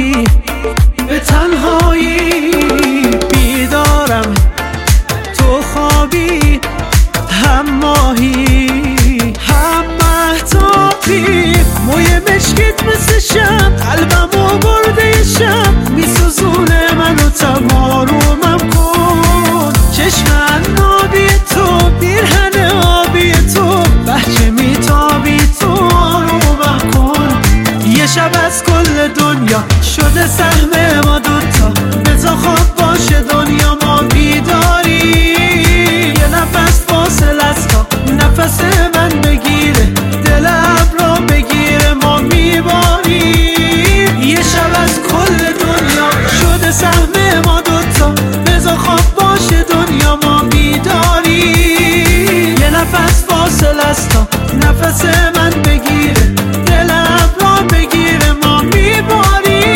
خوابی به تنهایی بیدارم، تو خوابی هم ماهی هم مهتابی، موی مشکت مثل شب قلبمو برده شب، میسوزونه منو تمارومم کن، چشم عنابی تو پیرهن آبی تو، بهچه میتابی تو آرومم کن، یه شب از کل دنیا شده سهم ما دوتا، بذار خواب باشه دنیا ما بیداری، یه نفس فاصل از تا نفس من بگیره، دل ابرا بگیره ما میباریم، یه شب از کل دنیا شده سهم ما دوتا، بذار خواب باشه دنیا ما بیداری، یه نفس فاصل از تا نفس من بگیره، دل ابرا بگیره ما میباریم.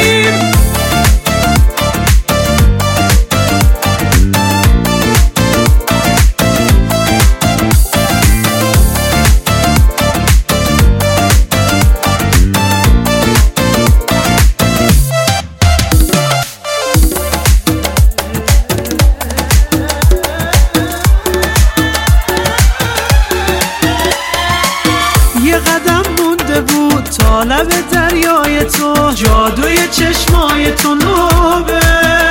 یه قدم مونده بود تا لب دریای تو، جادوی چشمای تو نوبه،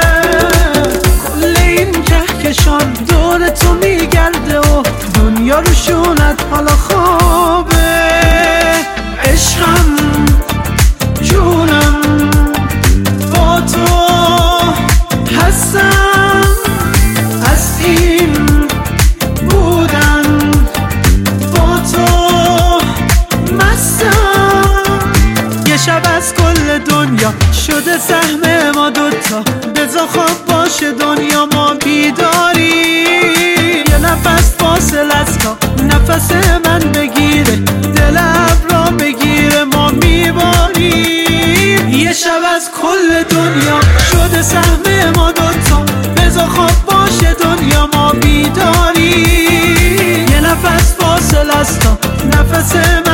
کل این کهکشان دور تو میگرده و دنیا رو شونت حالا خوابه، عشقم جونم با تو هستم، از این بودن با تو یه شب از کل دنیا شده سهم ما دوتا، بذار خواب باشه دنیا ما بیداری، یه نفس فاصل از تا نفس من بگیره، دل ابرا بگیره ما میباریم، یه شب از کل دنیا شده سهم ما دوتا، بذار خواب باشه دنیا ما بیداری، یه نفس فاصل از تا نفس